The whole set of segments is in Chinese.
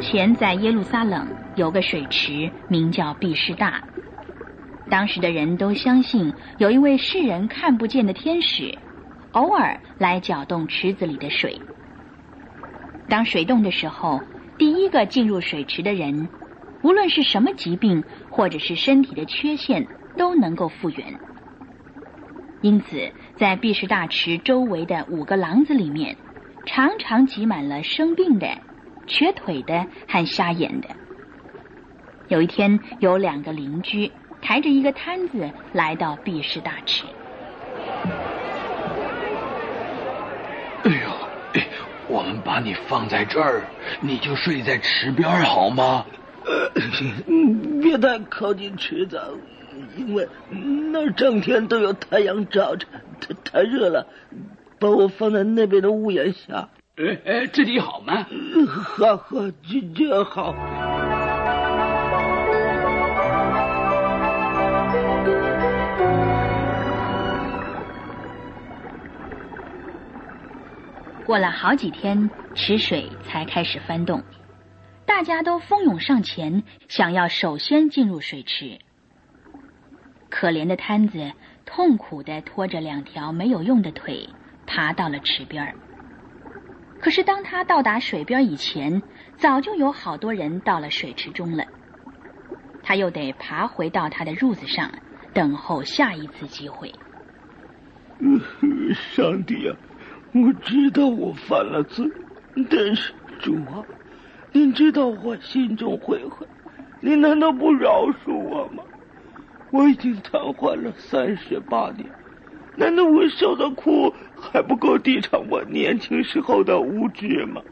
前在耶路撒冷有个水池，名叫毕士大。当时的人都相信有一位世人看不见的天使，偶尔来搅动池子里的水。当水动的时候，第一个进入水池的人，无论是什么疾病或者是身体的缺陷，都能够复原。因此，在毕士大池周围的5个廊子里面，常常挤满了生病的、瘸腿的和瞎眼的。有一天，有2个邻居抬着一个摊子来到毕士大池。 哎呦，我们把你放在这儿，你就睡在池边好吗？ 别太靠近池子，因为那整天都有太阳照着，太热了。把我放在那边的屋檐下。 这里好吗？ 好，这好。 过了好几天，池水才开始翻动，大家都蜂拥上前，想要首先进入水池。可怜的摊子痛苦地拖着2条没有用的腿，爬到了池边。可是当他到达水边以前，早就有好多人到了水池中了。他又得爬回到他的褥子上，等候下一次机会。 上帝啊，我知道我犯了罪，但是主啊，您知道我心中悔恨，您难道不饶恕我吗？我已经瘫痪了38年，难道我受的苦还不够抵偿我年轻时候的无知吗？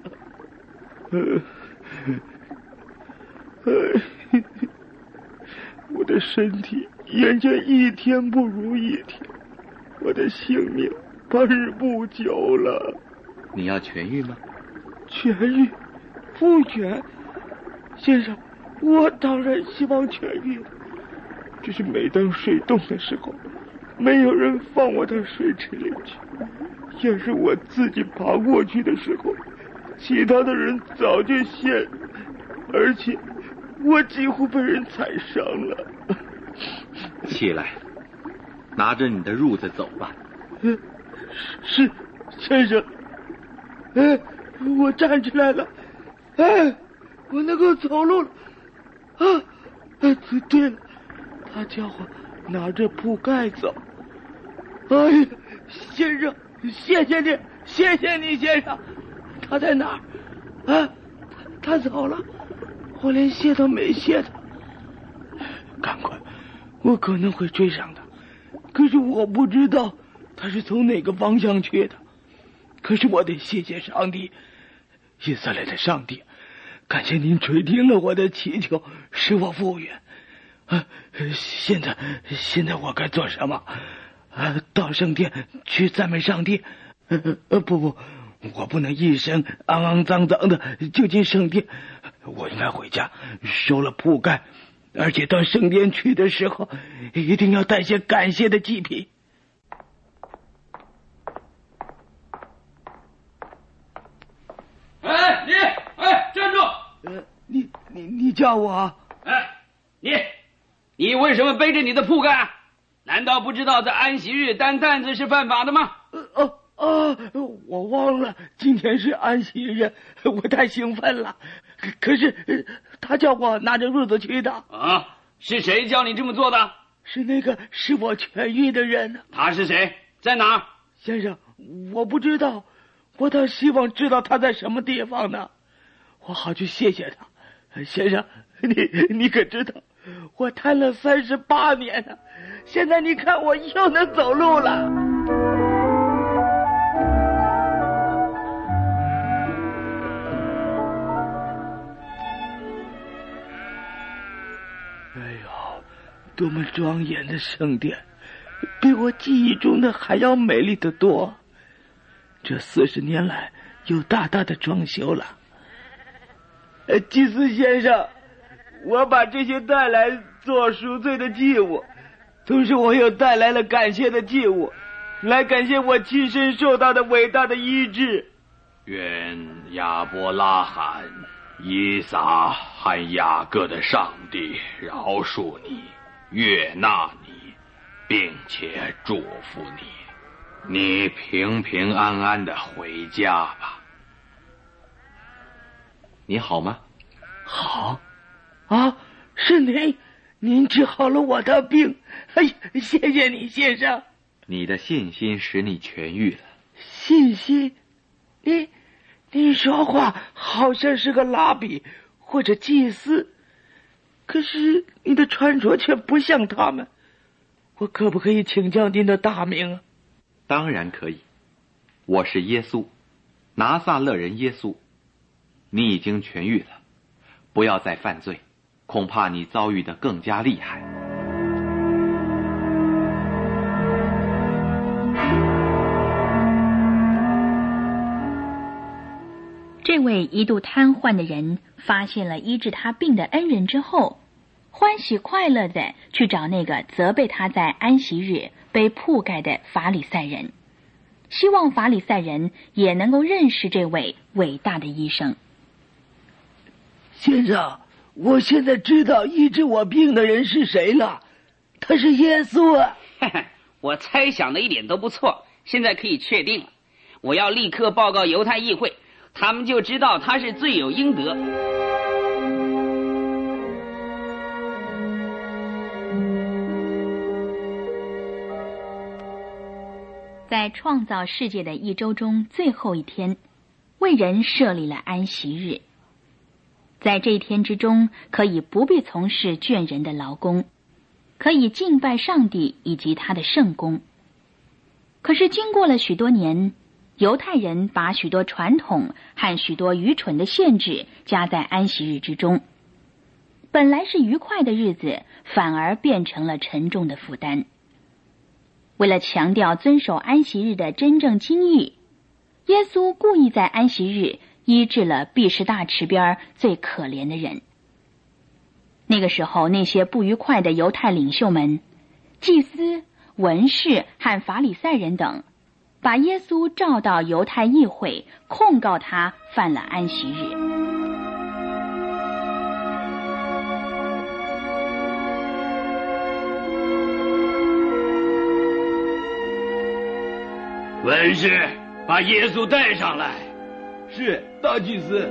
我的身体眼见一天不如一天，我的性命半日不久了。 你要痊愈吗？ 痊愈？复原？先生，我当然希望痊愈的，只是每当水动的时候，没有人放我到水池里去。要是我自己爬过去的时候，其他的人早就陷，而且我几乎被人踩伤了。 起来，拿着你的褥子走吧。 是，先生。我站起来了。我能够走路了。对了，他叫我拿着铺盖走。哎呀，先生，谢谢你，谢谢你，先生。他在哪儿？他走了，我连谢都没谢他。赶快，我可能会追上他，可是我不知道他是从哪个方向去的。可是我得谢谢上帝，以色列的上帝，感谢您垂听了我的祈求，使我复原。现在我该做什么？到圣殿去赞美上帝？不，我不能一身肮肮脏脏的就进圣殿，我应该回家收了铺盖，而且到圣殿去的时候一定要带些感谢的祭品。 站住！ 你叫我？ 你为什么背着你的铺盖？难道不知道在安息日担担子是犯法的吗？ 我忘了今天是安息日，我太兴奋了。可是他叫我拿着褥子去的。 是谁叫你这么做的？ 是那个使我痊愈的人。 他是谁？在哪儿？ 先生，我不知道，我倒希望知道他在什么地方呢，我好去谢谢他。先生，你可知道我瘫了38年了，现在你看我又能走路了。多么庄严的圣殿，比我记忆中的还要美丽得多。这40年来又大大的装修了。祭司先生，我把这些带来做赎罪的祭物，同时我又带来了感谢的祭物，来感谢我亲身受到的伟大的医治。 愿亚伯拉罕、 以撒和雅各的上帝饶恕你，悦纳你，并且祝福你，你平平安安的回家吧。 你好吗？ 好。啊，是您治好了我的病，哎呀，谢谢你，先生。 你的信心使你痊愈了。 信心？你说话好像是个拉比或者祭司，可是你的穿着却不像他们。我可不可以请教您的大名啊？ 当然可以，我是耶稣，拿撒勒人耶稣。你已经痊愈了，不要再犯罪，恐怕你遭遇的更加厉害。 这位一度瘫痪的人发现了医治他病的恩人之后，欢喜快乐地去找那个责备他在安息日被铺盖的法利赛人，希望法利赛人也能够认识这位伟大的医生。 先生，我现在知道医治我病的人是谁了，他是耶稣啊！ 我猜想的一点都不错，现在可以确定了。我要立刻报告犹太议会，他们就知道他是罪有应得。 在创造世界的一周中最后一天，为人设立了安息日。在这一天之中，可以不必从事倦人的劳工，可以敬拜上帝以及他的圣工。可是经过了许多年，犹太人把许多传统和许多愚蠢的限制加在安息日之中，本来是愉快的日子，反而变成了沉重的负担。为了强调遵守安息日的真正精义，耶稣故意在安息日医治了毕士大池边最可怜的人。那个时候，那些不愉快的犹太领袖们、祭司、文士和法利赛人等，把耶稣召到犹太议会，控告他犯了安息日。 文士，把耶稣带上来。 是，大祭司。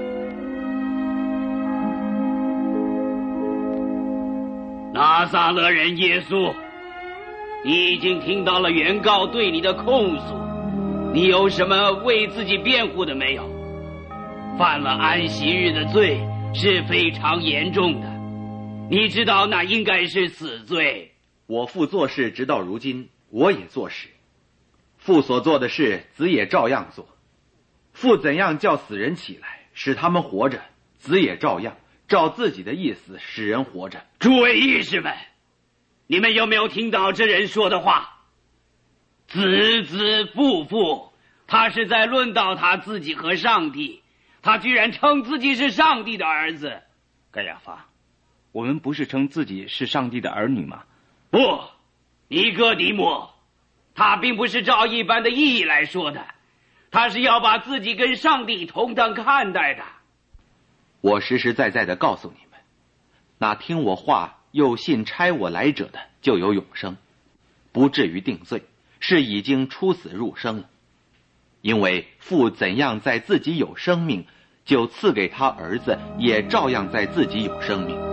拿撒勒人耶稣，你已经听到了原告对你的控诉，你有什么为自己辩护的没有？犯了安息日的罪是非常严重的，你知道那应该是死罪。 我父做事直到如今，我也做事。父所做的事，子也照样做。父怎样叫死人起来，使他们活着，子也照样照自己的意思使人活着。 诸位义士们，你们有没有听到这人说的话？子子父父，他是在论到他自己和上帝，他居然称自己是上帝的儿子。 盖亚法，我们不是称自己是上帝的儿女吗？ 不，尼哥底母，他并不是照一般的意义来说的，他是要把自己跟上帝同等看待的。 我实实在在的告诉你们，那听我话又信差我来者的，就有永生，不至于定罪，是已经出死入生了。因为父怎样在自己有生命，就赐给他儿子，也照样在自己有生命。